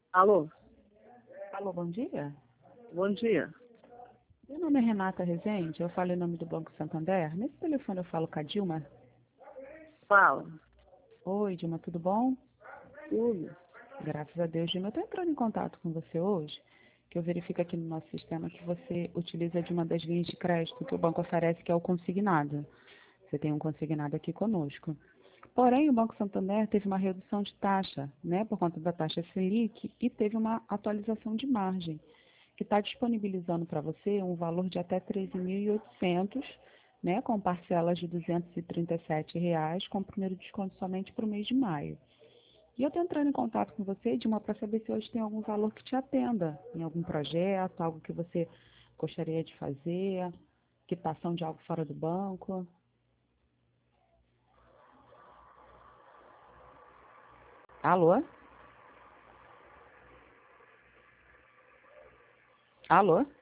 Alô, Alô, bom dia. bom dia. Meu nome é Renata Rezende, eu falo em nome do Banco Santander. Nesse telefone eu falo com a Dilma. Fala. Oi, Dilma, tudo bom? Tudo. Graças a Deus, Dilma. Eu estou entrando em contato com você hoje, que eu verifico aqui no nosso sistema que você utiliza de uma das linhas de crédito que o banco oferece, que é o consignado. Você tem um consignado aqui conosco. Porém, o Banco Santander teve uma redução de taxa, né, por conta da taxa Selic, e teve uma atualização de margem, que está disponibilizando para você um valor de até 13.800, né, com parcelas de R$ 237, com o primeiro desconto somente para o mês de maio. E eu estou entrando em contato com você, Dilma, para saber se hoje tem algum valor que te atenda em algum projeto, algo que você gostaria de fazer, quitação de algo fora do banco. Alô? Alô?